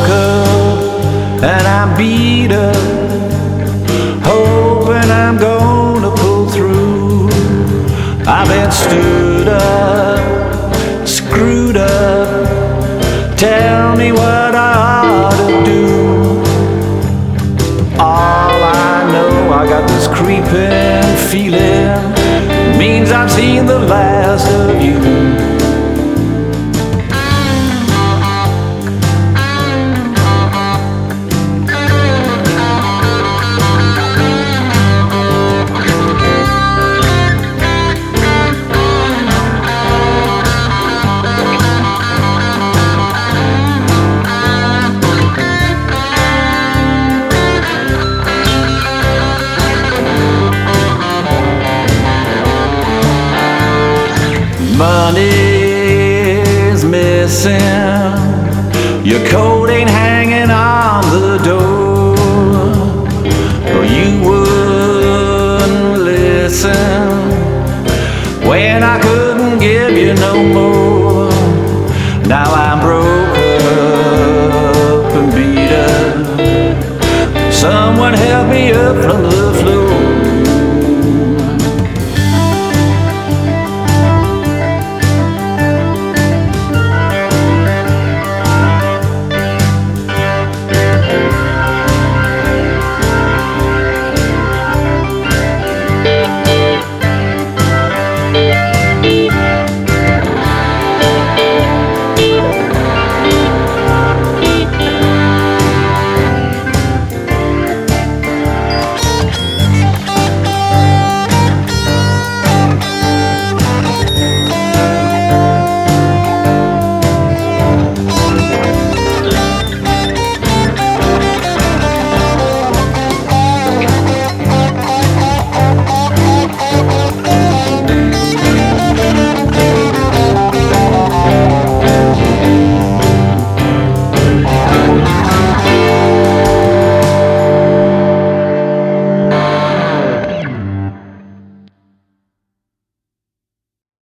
broke up and I'm beat up, hoping I'm gonna pull through. I've been stood up, screwed up. Tell me what I ought to do. All I know, I got this creeping feeling, means I've seen the last of you. Money's missing, your coat ain't hanging on the door. Oh, you wouldn't listen when I couldn't give you no more. Now I'm broke up and beat up. Someone help me up from the